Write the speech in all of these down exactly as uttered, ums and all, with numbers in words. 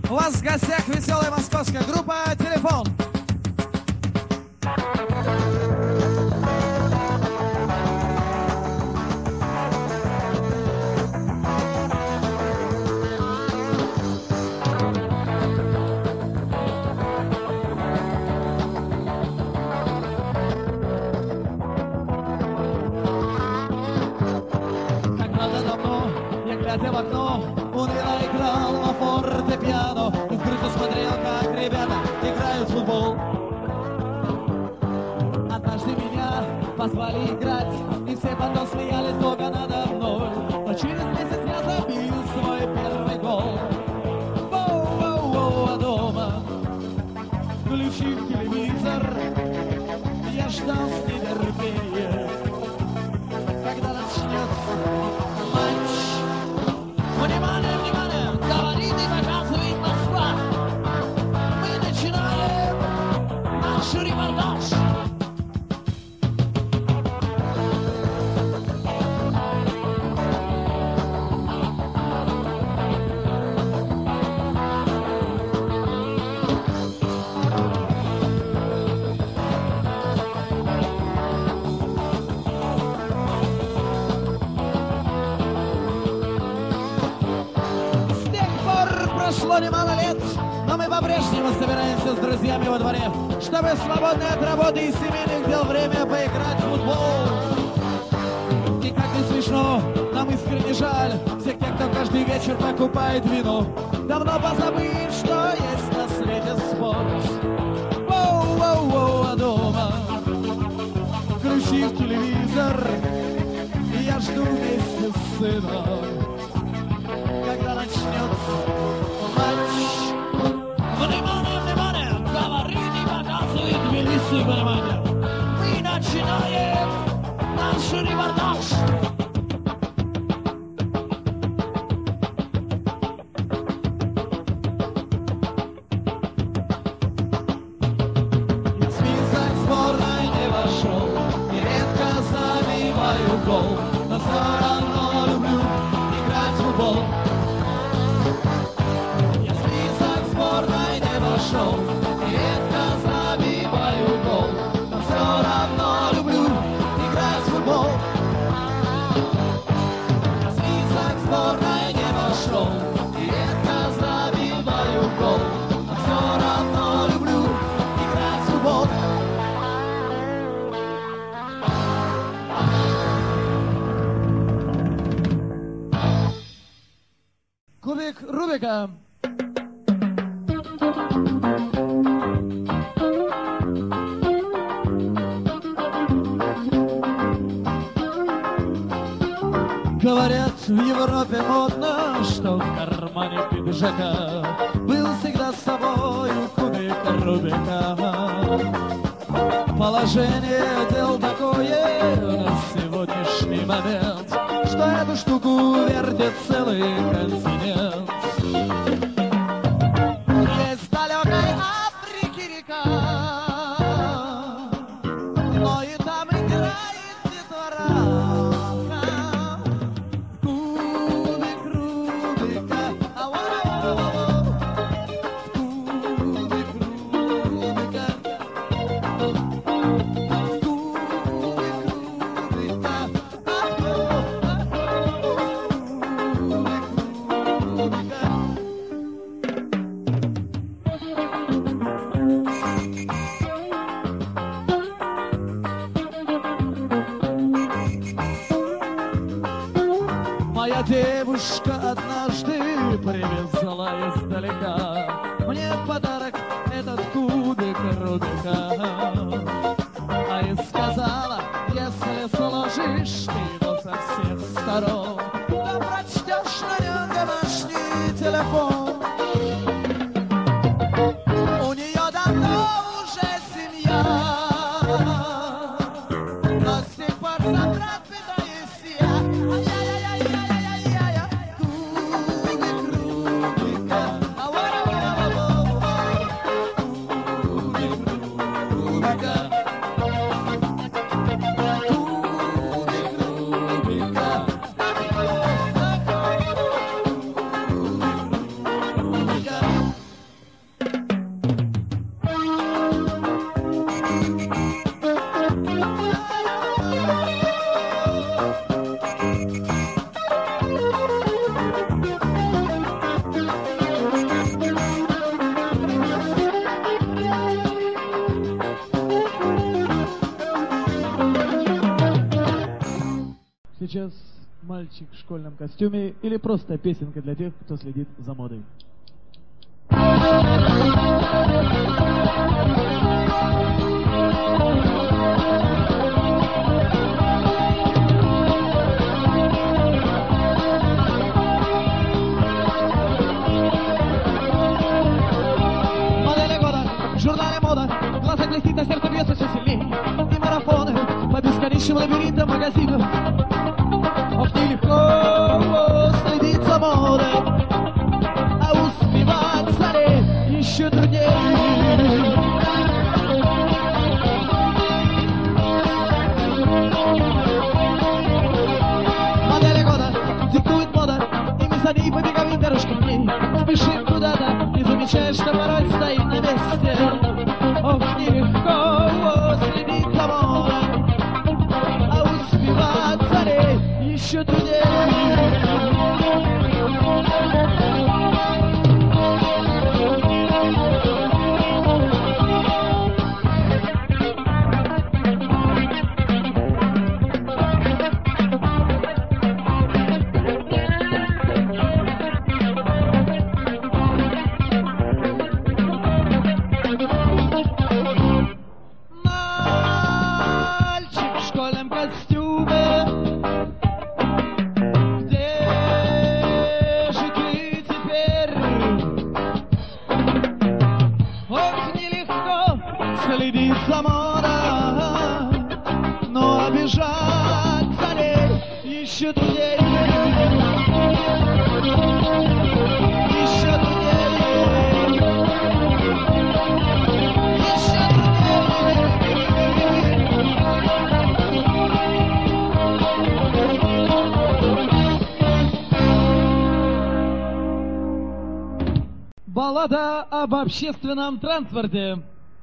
У вас в гостях веселая московская группа «Телефон». Когда-то давно я, глядя в окно, уныло играл на фортепиано и в грудь смотрел, как ребята играют в футбол. Однажды меня позвали играть, и все потом смеялись долго надо мной. Но через месяц я забил свой первый гол. Воу-воу-воу, а дома, включив телевизор, я ждал с нетерпением, когда начнется матч. Внимание, внимание, говорит и показывает Москва. Мы начинаем наш репортаж. Прошло немало лет, но мы по-прежнему собираемся с друзьями во дворе, чтобы в свободное от работы и семейных дел время поиграть в футбол. И как не смешно, нам искренне жаль всех тех, кто каждый вечер покупает вино. Давно позабыв, что есть на свете спорт. Воу-воу-воу, а дома, включив телевизор, я жду вместе с сыном, когда начнется матч. Внимание, внимание, говорит и показывает Тбилиси, внимание. Мы начинаем наш репортаж. Я в список сборной не вошел, и редко забиваю гол, но все равно люблю играть в футбол. Шоу. Редко забиваю гол, но все равно люблю играть в футбол. Я в список сборной не вошел, редко забиваю гол, но все равно люблю играть в футбол. Кубик Рубика. Говорят, в Европе модно, что в кармане пиджака был всегда с собой кубик Рубика. Положение дел такое на сегодняшний момент, что эту штуку вертит целый континент. Есть в далекой Африке река, но и там играет детвора. Моя девушка однажды привезла издалека мне в подарок этот кубик Рубика. А и сказала, если сложишь ты его со всех сторон, то прочтешь на нем домашний телефон. У нее давно уже семья, но с тех пор забрать пытаюсь я. Рубика. сейчас мальчик в школьном костюме или просто песенка для тех, кто следит за модой? Модели года, в журнале мода, в глазах блестит, а сердце бьется все сильнее. И марафоны по бесконечным лабиринтам магазинов. Ох, нелегко следить за модой, а успеваться ли еще труднее. Модели года диктует мода, и мы за ней побегаем дорожкой к ней. Спешим куда-то и замечаешь, что порой стоим на месте. Ох, нелегко следить за модой, а успеваться ли еще труднее. Мальчик в школьном костюме, где же ты теперь? Ох, нелегко следить за модой, но обижать за ней еще труднее. Еще труднее. Еще Баллада об общественном транспорте.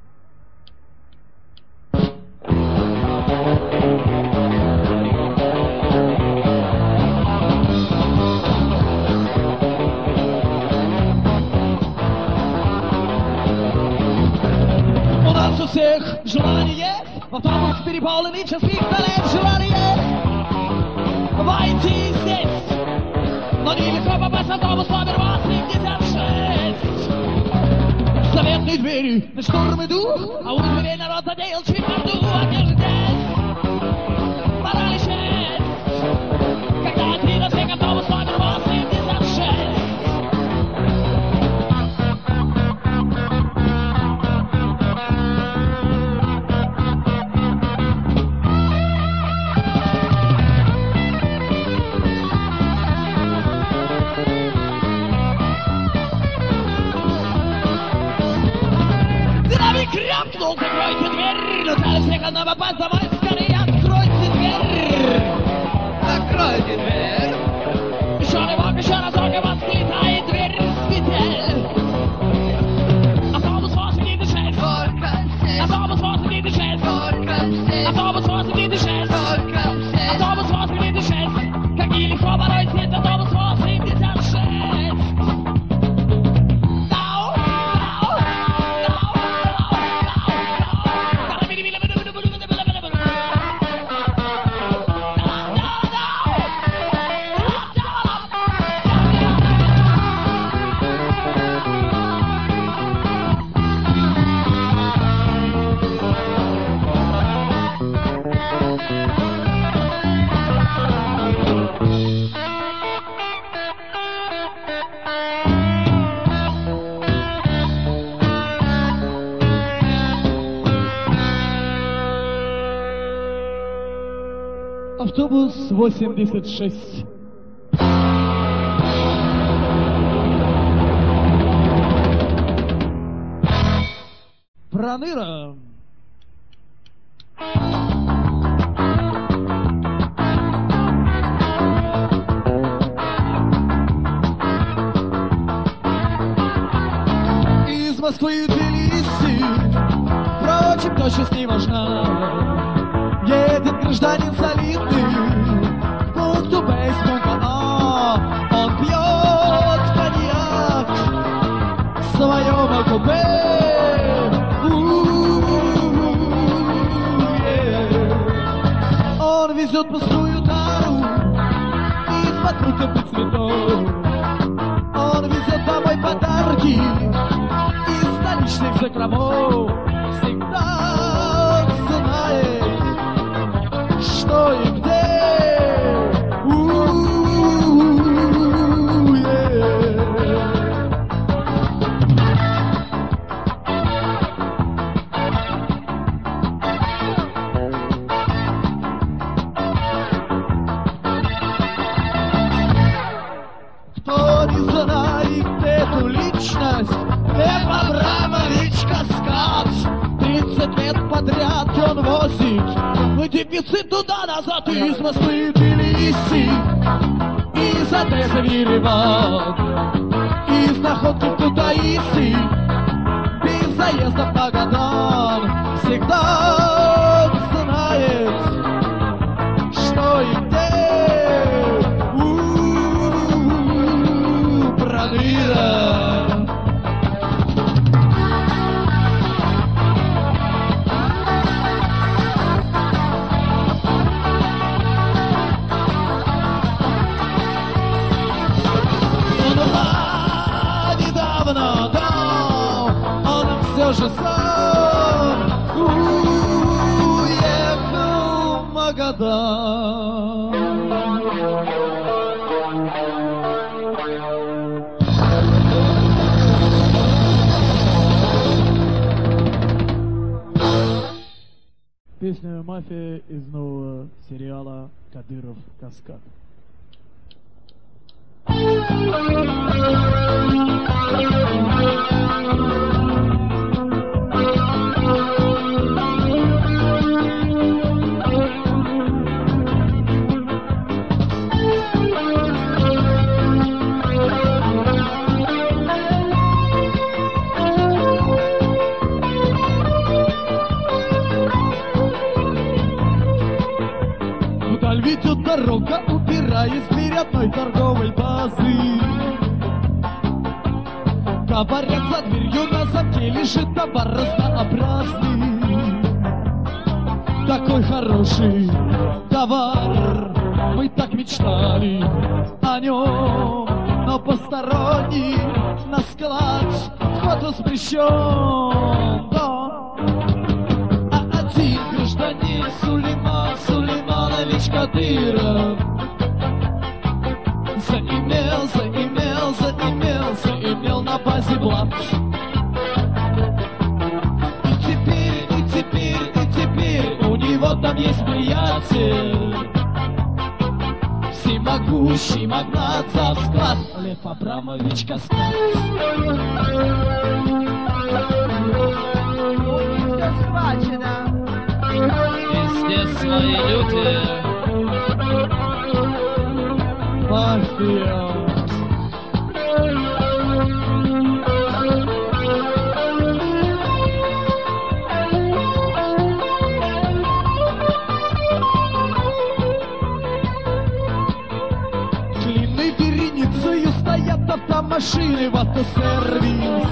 У нас у всех желание есть, автобус переполненный, час пик залет, желание есть войти здесь, но нелегко попасть в автобус номер восемьдесят шесть. Заветные двери на штурм идут, а у дверей народ задел чемоду, а где же здесь? Пора ли честь, когда ты на всех автобус номер восемьдесят шесть. Динамик рявкнул, закройте дверь, но для всех одна попасть домой, скорее откройте дверь. Закройте дверь. Еще рывок, еще разок, и вас слетает дверь с петель. Автобус восемьдесят шесть, автобус восемьдесят шесть, автобус восемьдесят шесть, автобус восемьдесят шесть. Как нелегко порой сесть автобус восемьдесят шесть. Автобус восемьдесят шесть. Проныра. Из Москвы и Тбилиси, впрочем, точность не важна. Едет гражданин солидный к пункту Б из пункта А. Он пьет коньяк в своем ЛКБ. Он везет пустую тару под фруктов и цветов. Он везет домой подарки из столичных закромов. Всегда знает, что и где. Кто не знает эту личность, Лев Абрамович Каскад. Тридцать лет подряд он возит в дефицит туда-назад из Москвы в Тбилиси, из Одессы в Ереван, из находки в Кутаиси, без заезда в Магадан. Всегда знает, что и где. Недавно, да, он все же сам уехал в Магадан. Песня «Мафия» из нового сериала «Кадыров Каскад». Вдаль ведет дорога, упираясь в дверь одной торговой базы. Говорят, за дверью на замке лежит товар разнообразный. Такой хороший товар, мы так мечтали о нем, но посторонний на склад вход воспрещен. Да. А один гражданин Сулейман Сулейманович Кадыров заимел, заимел, заимел, заимел на базе блат. И теперь, и теперь, и теперь у него там есть приятель, всемогущий магнат за склад Лев Абрамович Каскад. Все схвачено. Везде свои люди. Мафия. Длинной вереницею стоят автомашины в автосервис.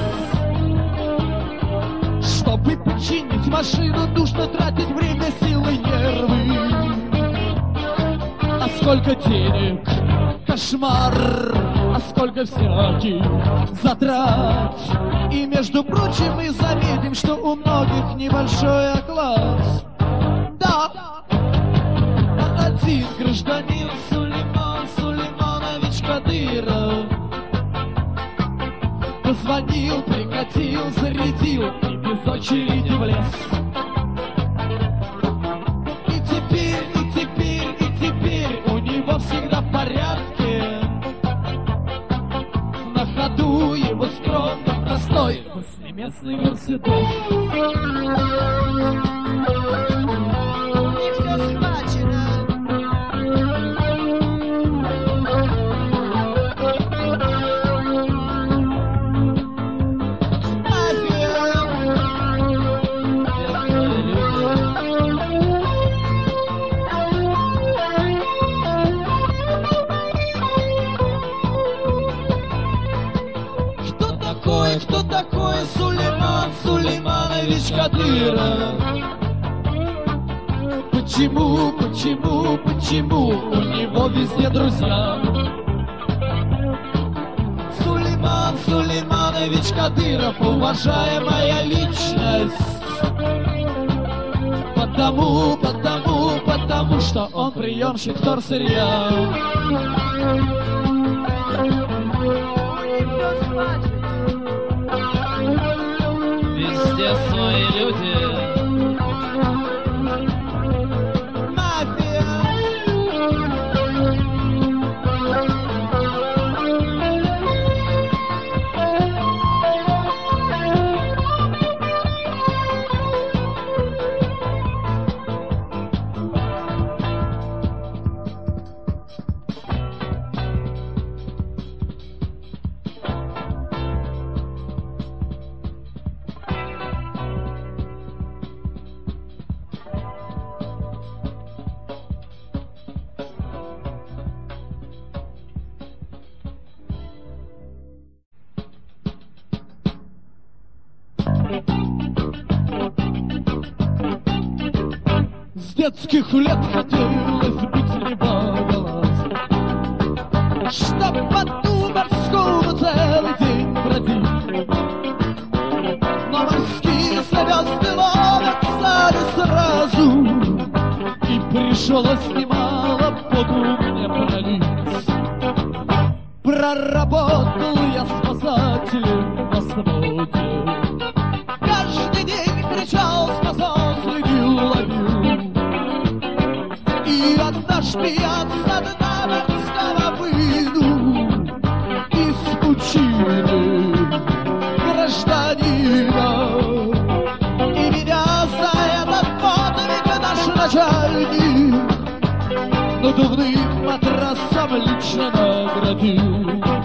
Чтобы починить машину, нужно тратить время, силы, нервы. А сколько денег, кошмар, а сколько всяких затрат. И, между прочим, мы заметим, что у многих небольшой оклад. Да, а один гражданин Сулейман Сулейманович Кадыров позвонил, прикатил, зарядил и без очереди в лес. И теперь, и теперь, и теперь у него всегда в порядке. На ходу его скромно простой восьмиместный Мерседес. И все схвачено. Кто такой Сулейман Сулейманович Кадыров? Почему, почему, почему у него везде друзья? Иванович Кадыров, уважаемая личность. Потому, потому, потому что он приемщик вторсырья. Везде свои люди. Мафия. С детских лет хотелось быть рыбоголовым, чтоб по Дубовскому целый день бродить. Но морские звезды ловятся не сразу, и пришлось немало поту мне пролить. Проработал я спасателем на свободе, каждый день кричал, спасал, следил, ловил. И однажды я со дна морского выйду из пучины гражданина. И меня за этот подвиг наш начальник надувным матрасом лично наградил.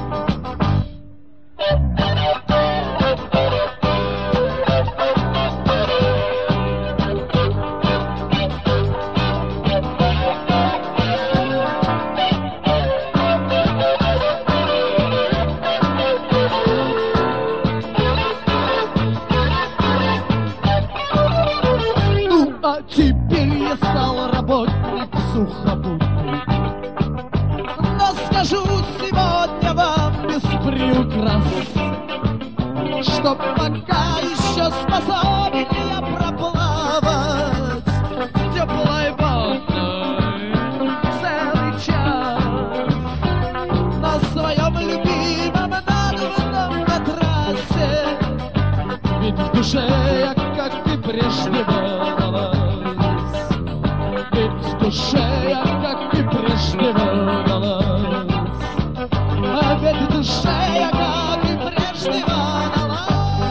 А теперь я стал работник сухопутный. Но скажу сегодня вам без приукрас, что пока еще способен я проплавать теплой ванной целый час на своем любимом надувном матрасе. Ведь в душе я, как и прежде, волновалась. Ведь в душе я, как и прежде, волновалась. А ведь в душе я, как и прежде, волновалась.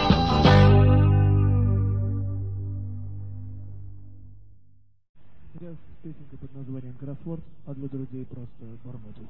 Сейчас песенка под названием «Кроссворд», а для друзей просто «Бормоту».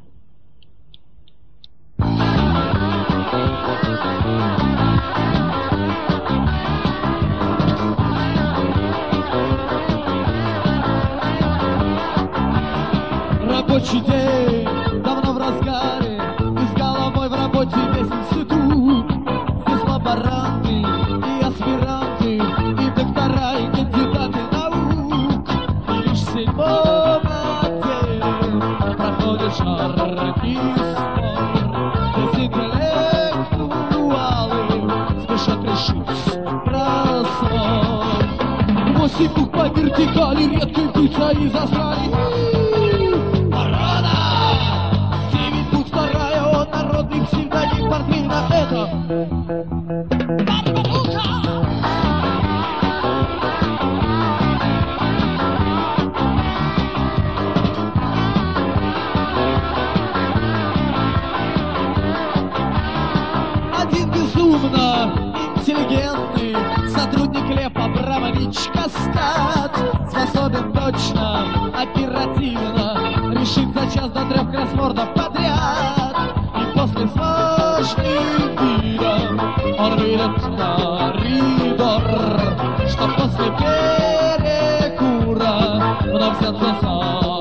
Рабочий день давно в разгаре, и с головой в работе весь институт. Здесь лаборанты и аспиранты, и доктора, и кандидаты наук. И лишь в седьмом отделе проходит жаркий спор. Здесь интеллектуалы спешат решить кроссворд. Восемь букв по вертикали, редкой птица и засрали. Народный псевдоним портвейна — это Барбарука! Один безумно интеллигентный сотрудник Лев Абрамович Каскад способен точно, оперативно решить за час до трех кроссвордов подряд. После сложных видов он выйдет в коридор, чтоб после перекура вновь взяться за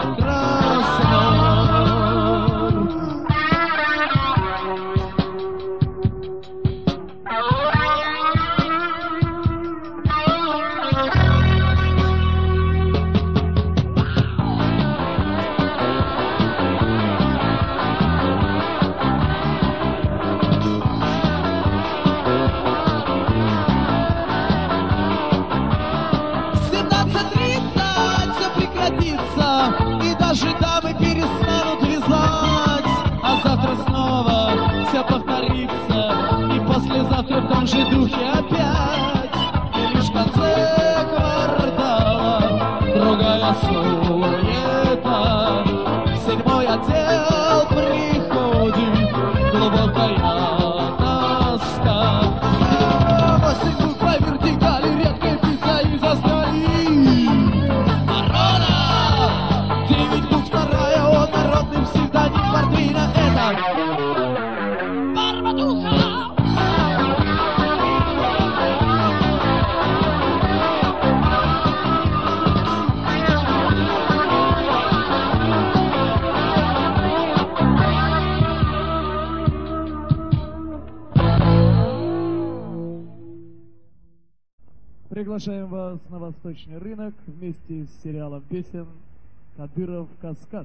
кроссворд. завтра снова все повторится, и послезавтра в том же духе опять. И лишь в конце квартала другая суета. Седьмой отдел приходит, глубокая тоска. Восемь букв по вертикали, редкая птица из Австралии. Народа! Девять букв вторая, он народный псевдоним Мартвина. Это Барбадуха! Приглашаем вас на Восточный рынок вместе с сериалом песен «Кадыров Каскад».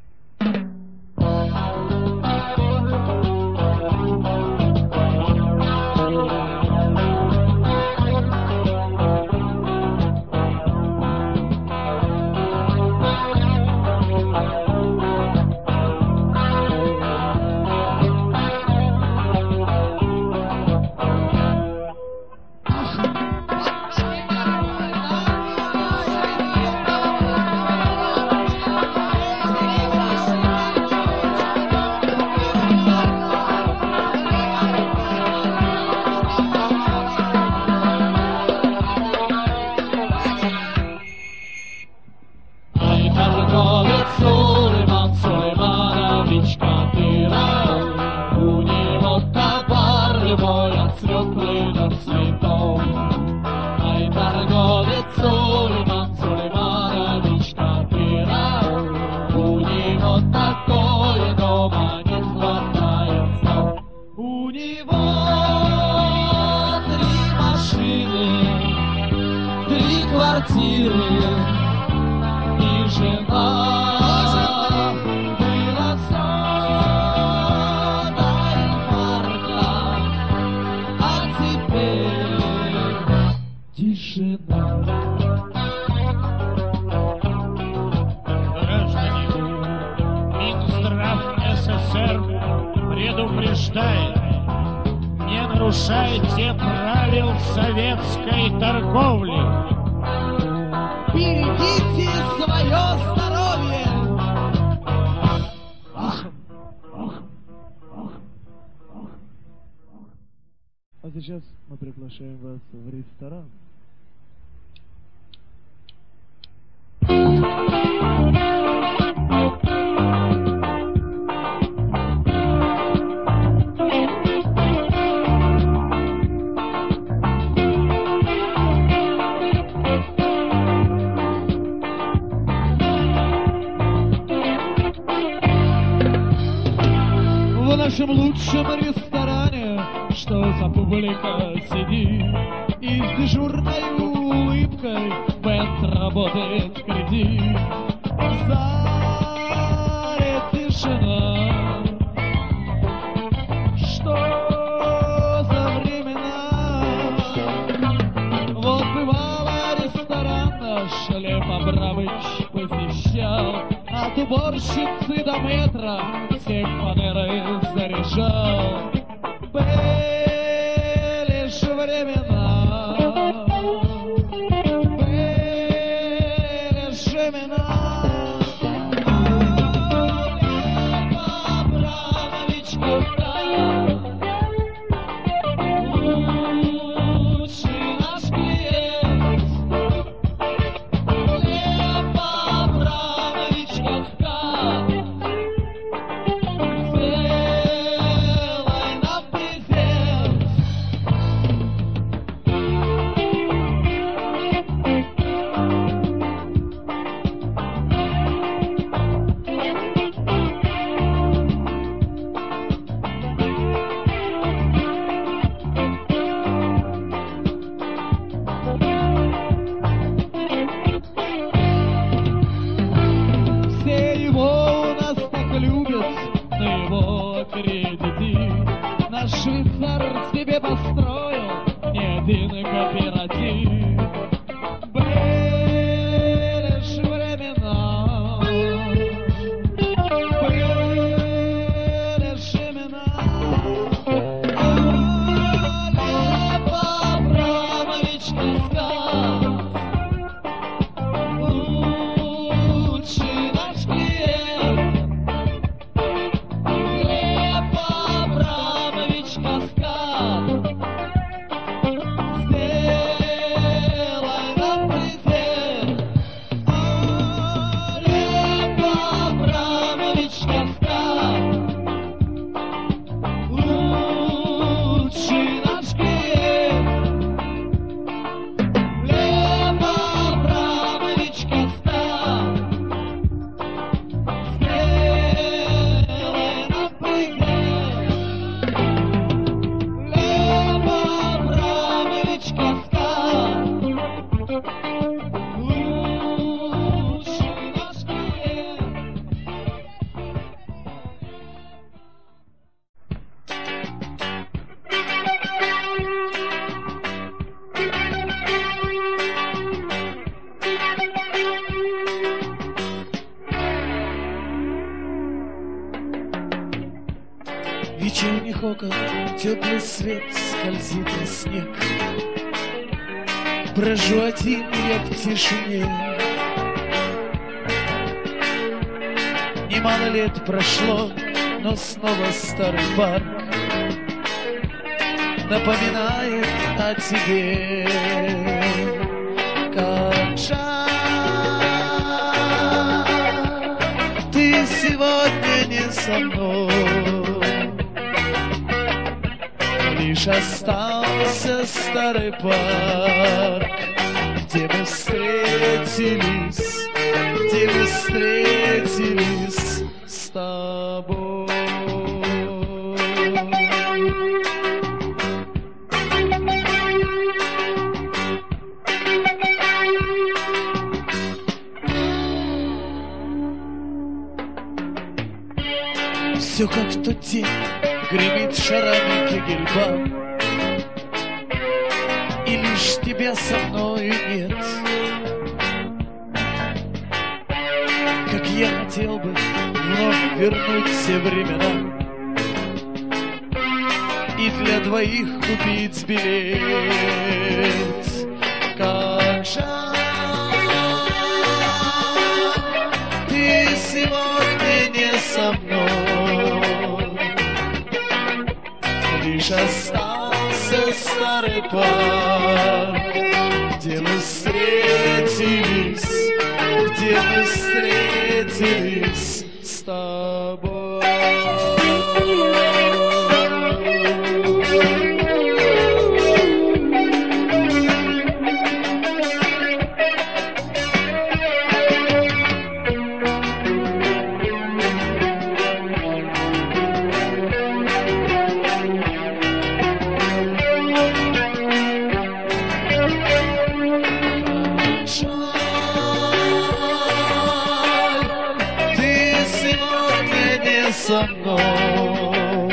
А сейчас мы приглашаем вас в ресторан. В нашем лучшем ресторане, что за публика сидит, и с дежурной улыбкой бэнд работает в кредит. В зале тишина. Что за времена? Вот бывало ресторан наш Лев Абрамыч посещал, от уборщицы до метра всех фанерой заряжал. Были ж времена, были ж времена. Лев Абрамович Каскад, лучший наш клиент. Лев Абрамович Каскад, швейцар себе построил не один кооператив. Были ж времена, были ж Вечерних окон теплый свет скользит на снег. Брожу один я в тишине. Немало лет прошло, но снова старый парк напоминает о тебе. Как жаль, ты сегодня не со мной. Лишь остался старый парк, где мы встретились, где мы встретились с тобой. Все как в тот день, гремит шарами кегельбан, и лишь тебя со мною нет. Как я хотел бы вновь вернуть все времена и для двоих купить билет. Как жаль, ты сегодня не со мной. Лишь остался старый парк, где мы встретились, где мы встретились с тобой. Со мной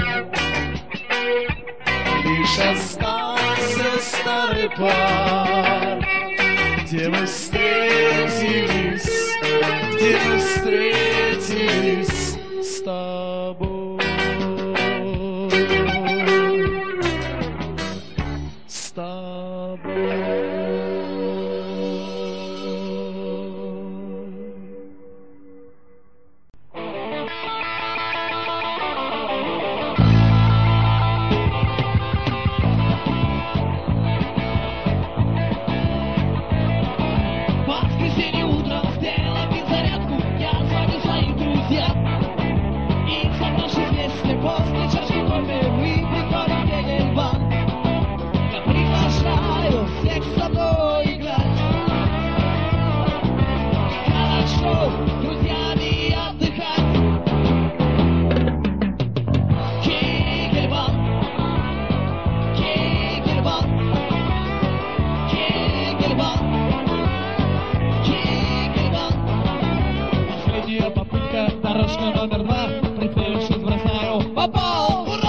лишь остался старый парк, где мы встретились, где мы встретились с тобой, с тобой. После чашки кофе мы приходим в Кегельбан. Я приглашаю всех с собой играть. Хорошо с друзьями отдыхать. Кегельбан, Кегельбан, Кегельбан, Кегельбан. Последняя попытка, дорожка номер два. Прицелившись, бросаю. Попал! Ура!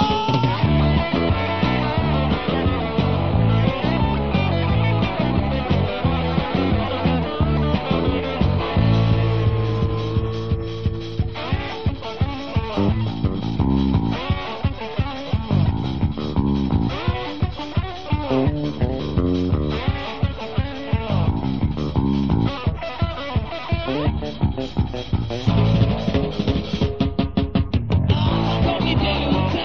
Неделю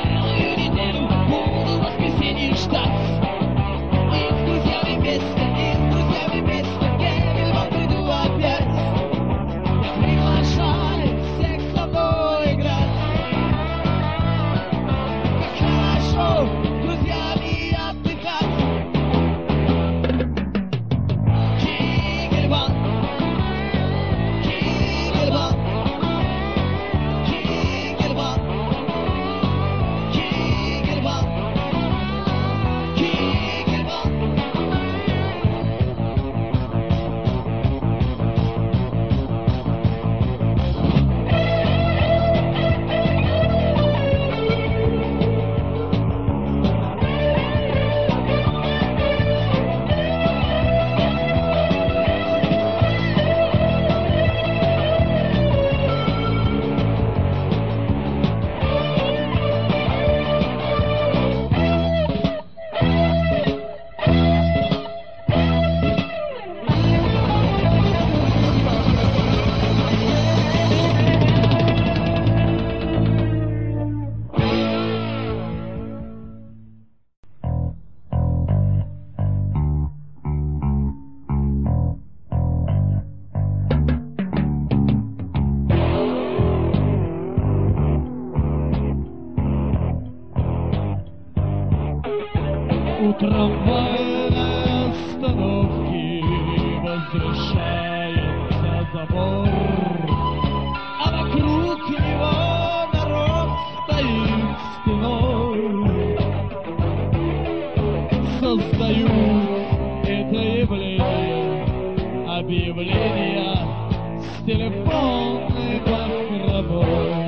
У трамвайной остановки возвышается забор, а вокруг него народ стоит стеной. Создают это явление объявления с телефонной бахромой.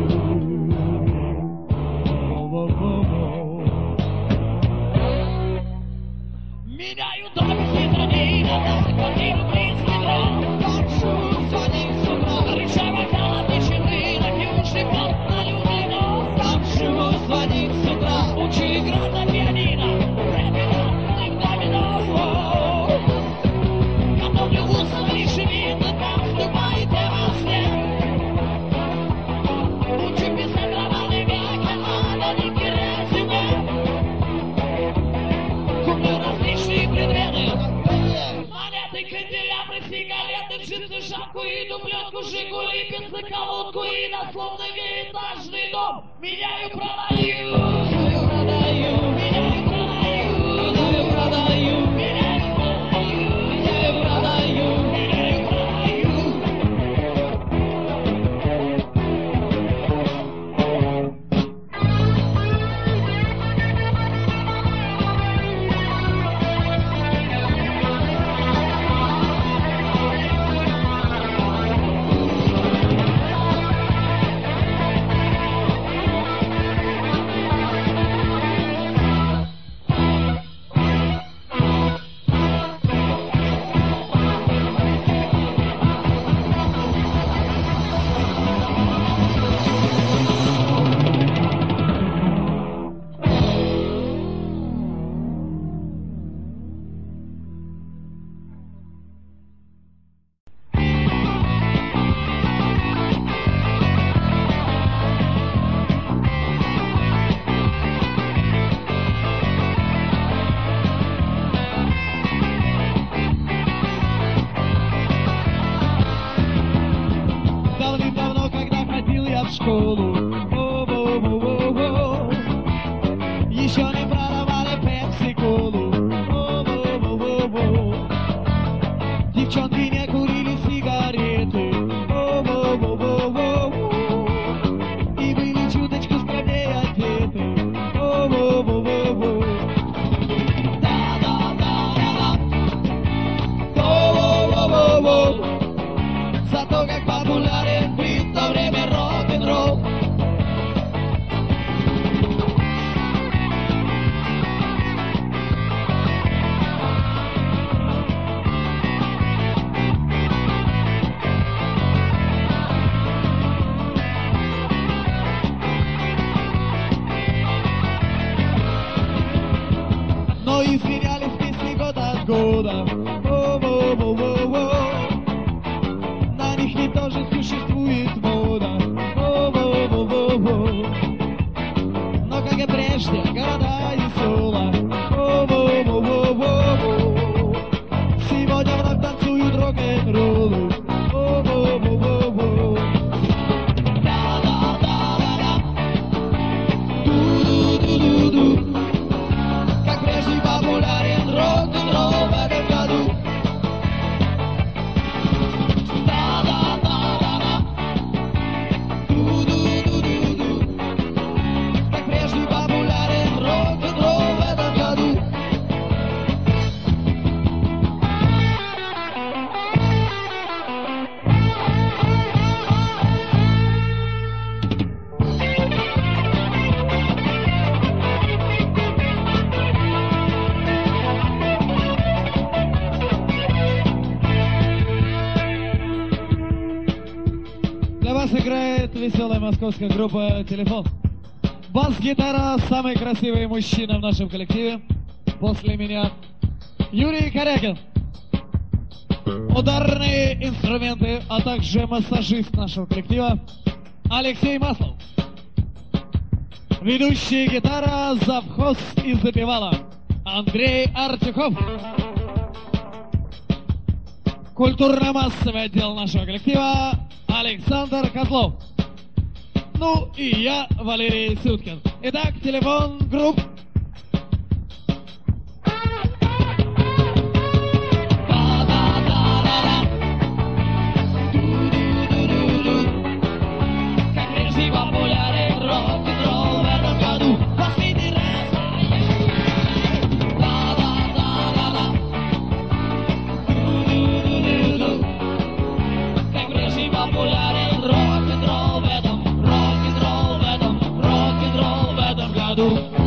Меняю дом снизу на квартиру близ метро. Хочу звонить с утра. Решаю золотый четыре, южный порт на Люблино. Хочу звонить с утра. Учу играть на пианино. Рэп-пятнадцатый в домино. Готовлю услышь видно, как вступаете во сне. Учу писать романы века, анонимки резюме. Различные предметы, монеты, канделябры, сигареты, джинсы, шапку и дубленку, Жигули, бензоколонку и дословно винтажный дом. Меняю, продаю, продаю, меняю, продаю, меняю, продаю, меняю, продаю, меняю, продаю, меняю, продаю. Давным-давно, когда ходил я в школу, о-о-о-о-о, еще не продавали пепси-колу, о-о-о-о-о, девчонки не курили сигареты, о-о-о-о-о, и были чуточку скромнее одеты, о-о-о-о-о. Да-да-да-да-да, о-о-о-о-о. Зато как популярен в то время рок-н-ролл. Но изменялись песни год от года. О-о-о-о-о. На них ведь тоже существует мода. О-о-о-о-о. Но как и прежде, города и села. О-о-о-о-о. Сегодня вновь танцуют рок-н-роллы. О-о-о-о-о. Да-да-да-да-да. Ду-ду-ду-ду-ду. Как прежде популярен рок-н-ролл в этом году. Да-да-да-да-да. Ду-ду-ду-ду-ду. Как прежде популярен рок-н-ролл в этом году. Для вас играет веселая московская группа «Телефон». Бас-гитара — самый красивый мужчина в нашем коллективе. После меня Юрий Корякин. Ударные инструменты, а также массажист нашего коллектива Алексей Маслов. Ведущий гитара, завхоз и запевала Андрей Артюков. Культурно-массовый отдел нашего коллектива Александр Козлов. Ну и я, Валерий Сюткин. Итак, телефон групп. Кадур.